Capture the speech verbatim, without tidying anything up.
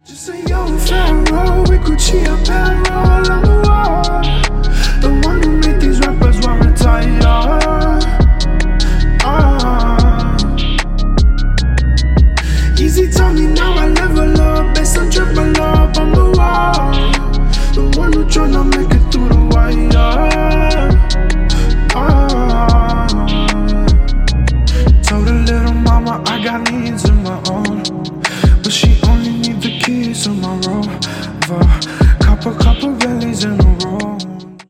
Just a young pharaoh with Gucci apparel on the wall. The one who made these rappers want retire. Ah. Easy told me now I level up, best I triple up on the wall. The one who tryna make it through the wire. Ah. Told a little mama I got needs of my own, but she only need the keys to my Rover. Couple, couple Bentleys in a row.